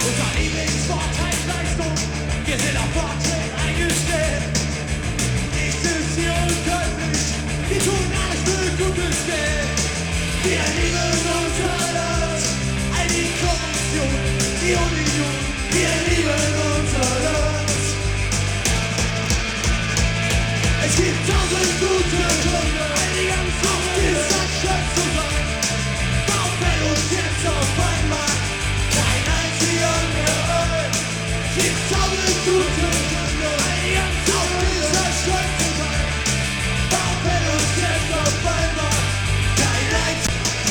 Unser Lieblingswort heißt Leistung, wir sind auf Fortschritt eingestellt. Nichts ist hier unkäuflich, wir tun alles für gutes Geld. Wir lieben unser Land, all die Korruption, die Union, wir lieben unser Land. Es gibt tausend gute Gründe, die ganz auf dieser Stadt zu sein. Warum fällt uns jetzt auf einmal kein einziger mehr ein? Es gibt tausend gute Gründe, die ganz auf dieser Stadt zu sein. Warum fällt uns jetzt auf einmal kein einziger?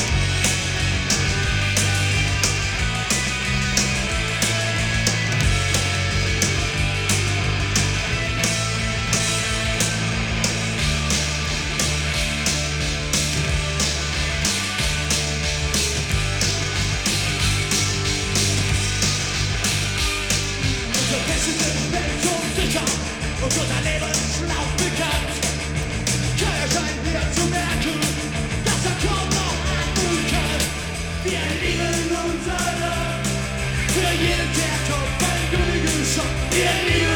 Und unser Lebenslauf bekannt. Keiner scheint mir zu merken, dass er kaum noch atmen kann. Wir lieben unser Land, für jeden der kommt ein Königin schon. Wir lieben